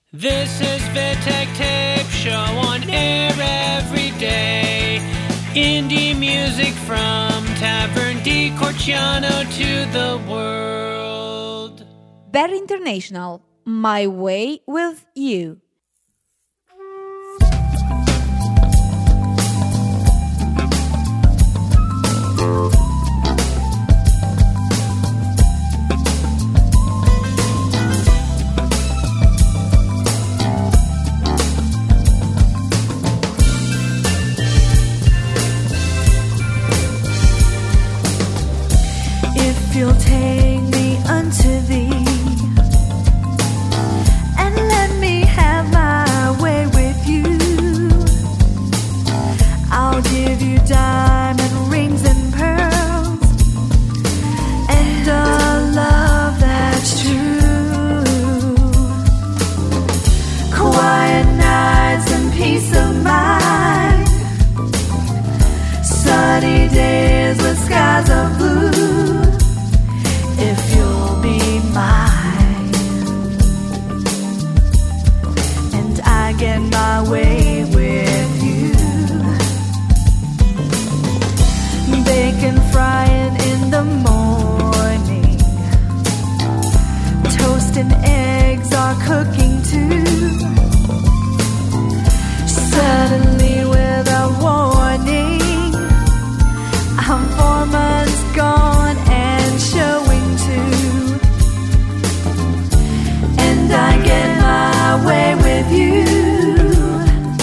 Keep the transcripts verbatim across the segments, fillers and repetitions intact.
This is Vitek Tape Show on air every day. Indie music from Tavern di Corciano to the world. Better International, My Way with You. You'll take me unto thee and let me have my way with you. I'll give you diamond rings and pearls and a love that's true. Quiet nights and peace of mind, sunny days with skies of blue. If you'll be mine, and I get my way with you. Bacon frying in the morning, toast and eggs are cooking too. Suddenly without warning, I'm four months gone and showing. And I get my way with you.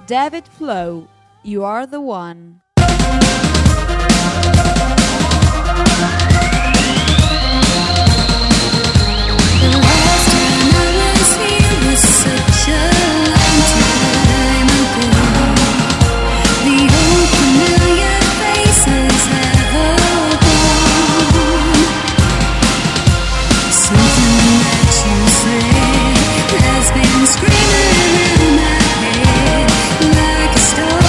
David Flo, You Are the One. Such a long time ago. The old familiar faces have all gone. Something that you said has been screaming in my head like a storm.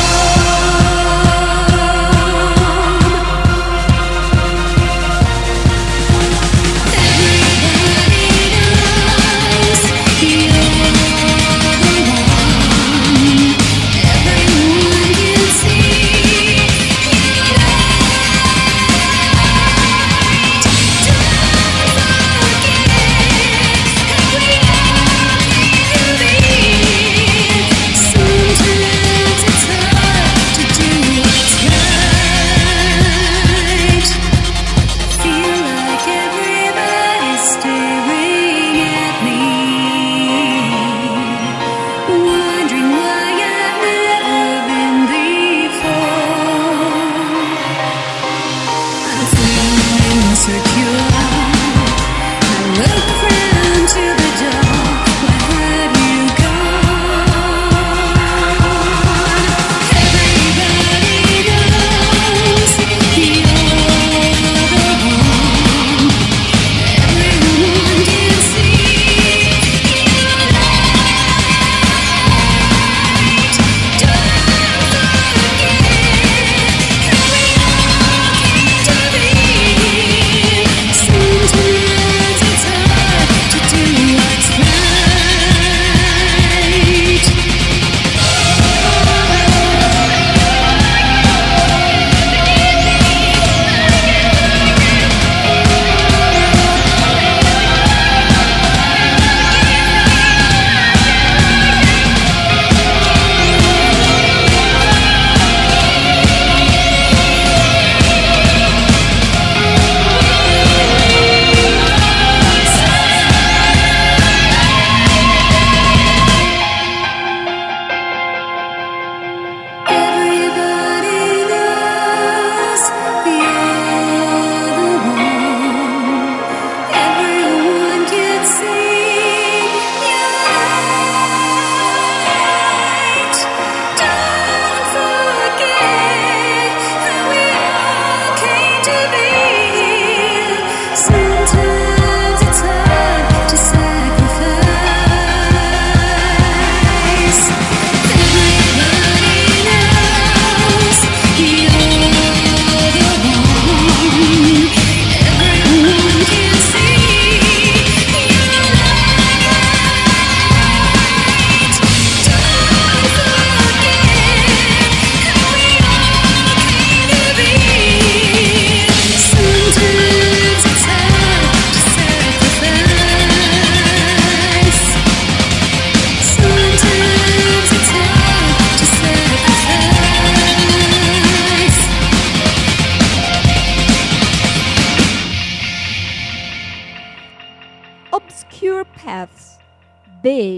Obscure Paths, Big.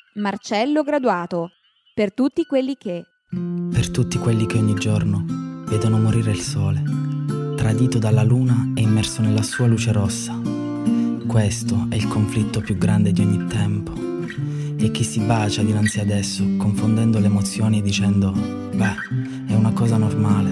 Marcello Graduato, per tutti quelli che... Per tutti quelli che ogni giorno vedono morire il sole, tradito dalla luna e immerso nella sua luce rossa. Questo è il conflitto più grande di ogni tempo. E chi si bacia dinanzi ad esso, confondendo le emozioni dicendo, beh, è una cosa normale.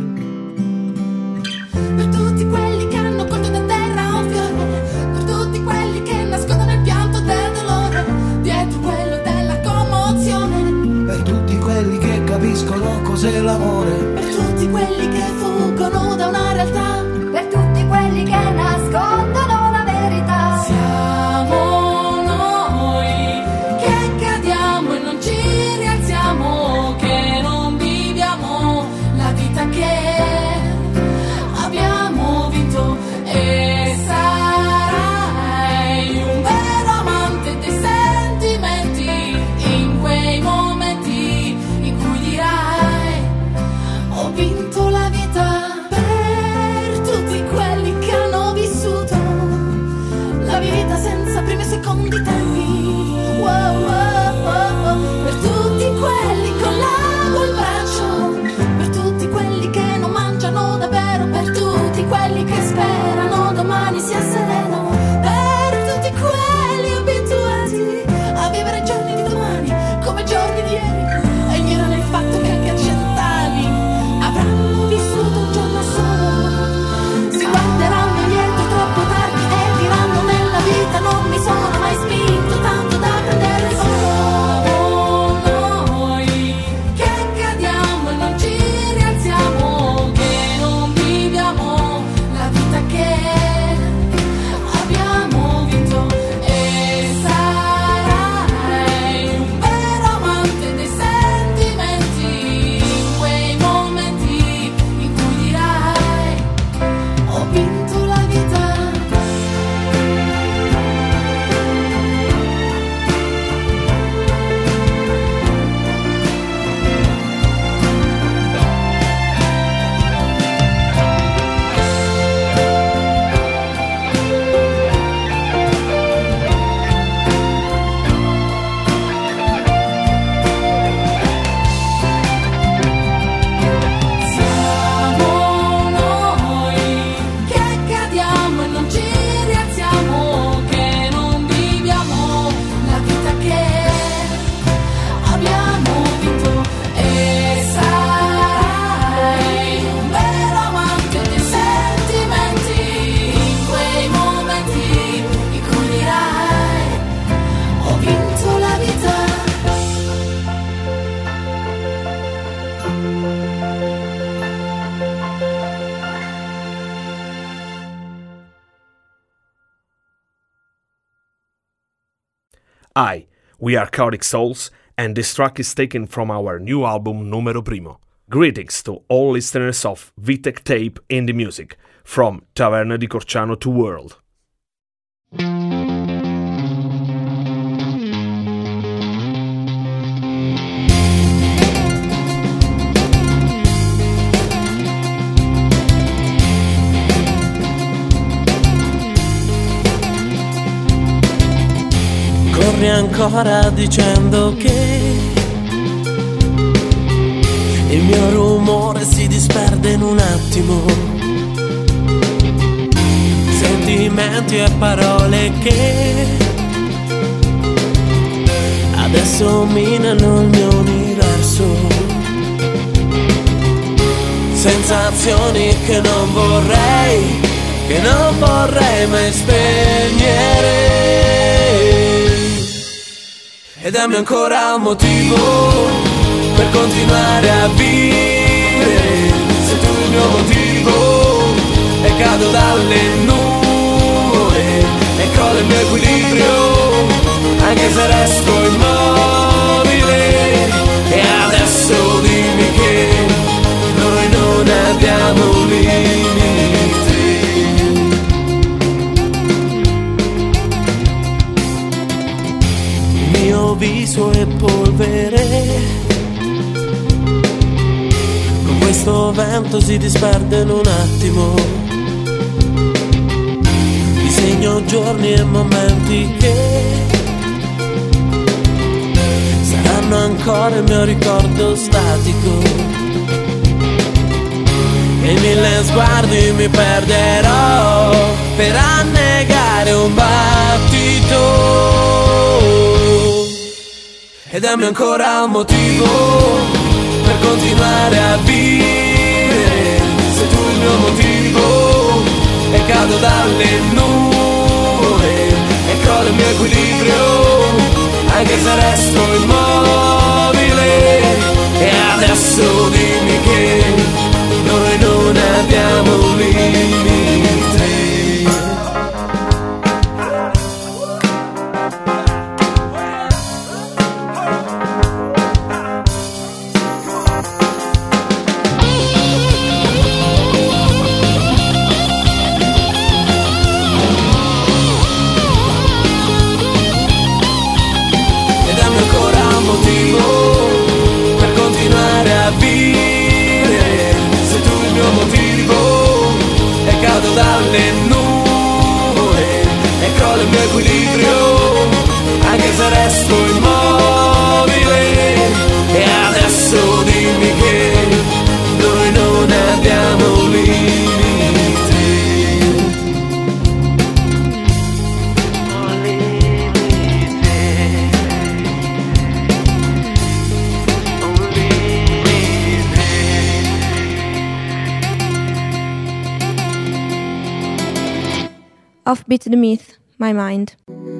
Per tutti quelli che hanno colto da terra un fiore, per tutti quelli che nascondono il pianto del dolore, dietro quello della commozione. Per tutti quelli che capiscono cos'è l'amore, per tutti quelli che fuggono da una realtà, per tutti quelli che nascondono la verità. Siamo noi che cadiamo e non ci rialziamo, che non viviamo la vita che abbiamo vinto. E sarai un vero amante dei sentimenti, in quei momenti in cui dirai ho vinto la vita. Per tutti quelli che hanno vissuto la vita senza primi e secondi tempi, wow, wow, wow. Per tutti quelli con l'ago al braccio, per tutti quelli che non mangiano davvero, per tutti quelli che sperano domani sia sereno, per tutti quelli abituati a vivere i giorni di domani come giorni di ieri, e ignorano il fatto che anche a cent'anni avranno vissuto un giorno solo. Si guarderanno indietro troppo tardi e diranno nella vita non mi sono mai spinto tanto da prendere il volo. Siamo noi che cadiamo e non ci rialziamo, che non viviamo la vita che abbiamo vinto. E sarai un vero amante dei sentimenti, in quei momenti in cui dirai ho vinto la vita. Siamo noi che cadiamo e non ci rialziamo, che non viviamo la vita che abbiamo vinto. E sarai un vero amante dei sentimenti, in quei momenti in cui dirai ho vinto la vita. Hi, we are Chaotic Souls, and this track is taken from our new album Numero Primo. Greetings to all listeners of Vitek Tape Indie Music, from Taverna di Corciano to World. Corri ancora dicendo che il mio rumore si disperde in un attimo, sentimenti e parole che adesso minano il mio universo, sensazioni che non vorrei, che non vorrei mai spegnere. E dammi ancora un motivo per continuare a vivere, sei tu il mio motivo, e cado dalle nuvole e crollo il mio equilibrio, anche se resto immobile. E adesso dimmi che noi non abbiamo limiti. Il mio viso è polvere, con questo vento si disperde in un attimo. Disegno giorni e momenti che hanno ancora il mio ricordo statico. E mille sguardi mi perderò per annegare un battito. E dammi ancora un motivo per continuare a vivere. Sei tu il mio motivo e cado dalle nuvole e crollo il mio equilibrio, anche se resto immobile. E adesso dimmi che noi non abbiamo un limite. E dammi ancora un motivo per continuare a vivere. Sei tu il mio motivo e cado dalle nuvole e crollo il mio equilibrio, anche se resto immobile. E adesso dimmi che noi non abbiamo un limite. Un limite. Un limite. Offbeat the Myth, My Mind.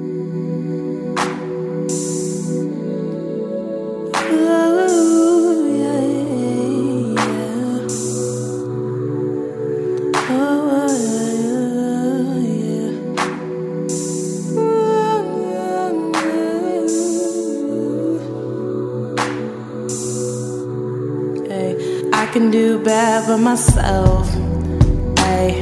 I can do bad for myself. Ay.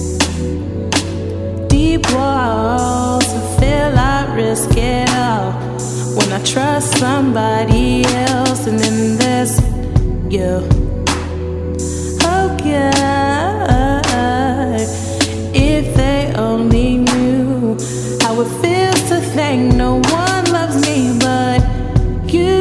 Deep walls, I feel I risk it all when I trust somebody else, and then there's you. Oh God, if they only knew how it feels to think no one loves me but you.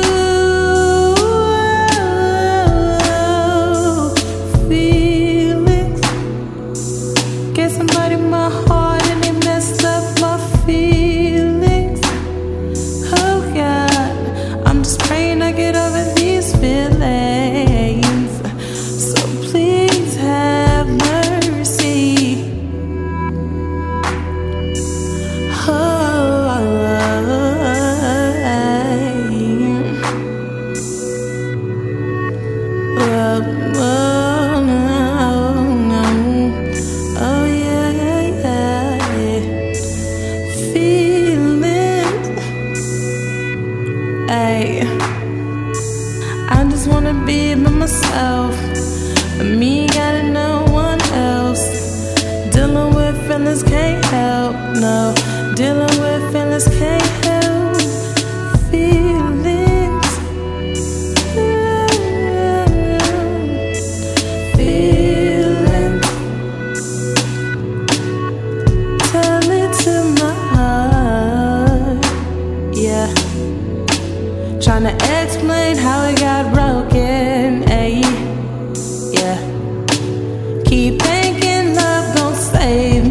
Trying to explain how it got broken, ayy. Yeah. Keep thinking love gon' save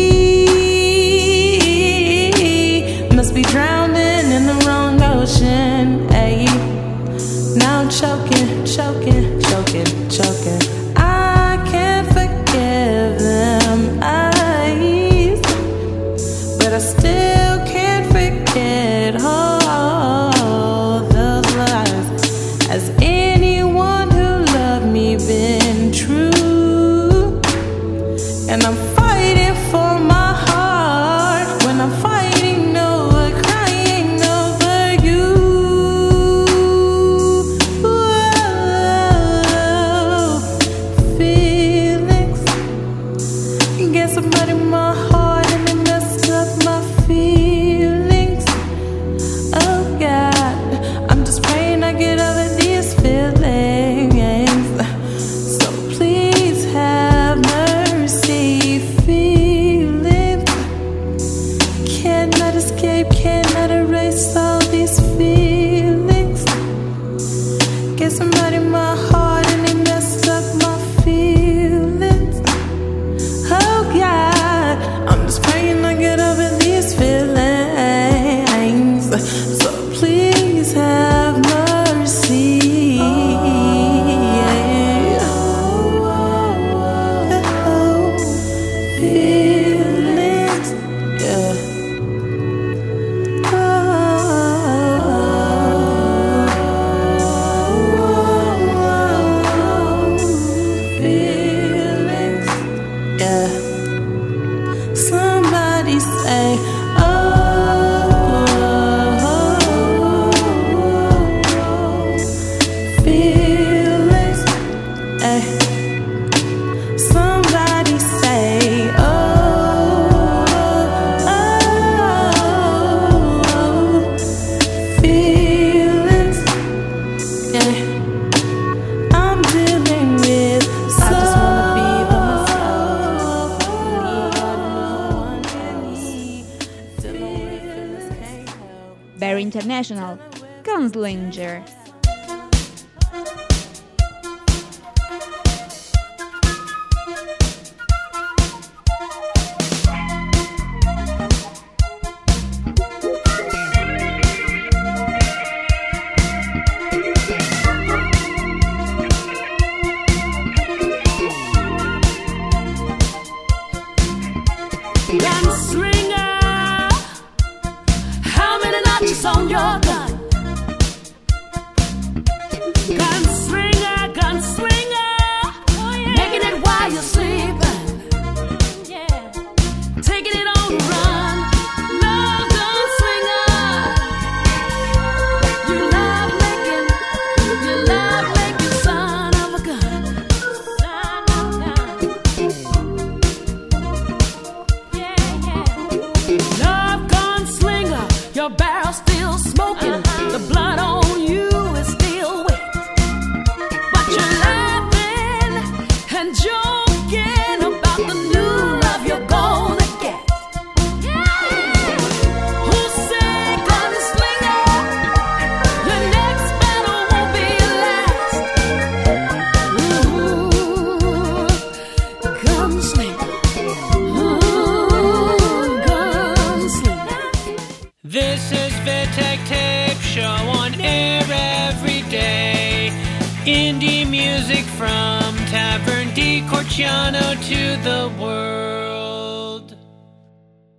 me. Must be drowning in the wrong ocean, ayy. Now I'm choking, choking, choking, choking. I can't forgive them eyes, but I still can't forget all. Has anyone who loved me been true? And I'm fighting for my heart when I'm fighting over, crying over you. Whoa, feelings. Get somebody in my heart and they messed up my feelings. Very international. Gunslinger. Gunslinger, how many notches on your gun? Gunslinger, gunslinger, oh, yeah. Making it while you're sleeping, yeah. Taking it on the run. Love gunslinger, you love making, you love making son of a gun, son of a gun. Love gunslinger, your barrel still smoking, uh-huh. The blood on you is still wet, but you're laughing and joking about the new love you're gonna get. Yeah. Who said gunslinger, your next battle won't be your last? Ooh, gunslinger. This is Vitek Tape Show on air every day. Indie music from Tavern di Corciano to the world.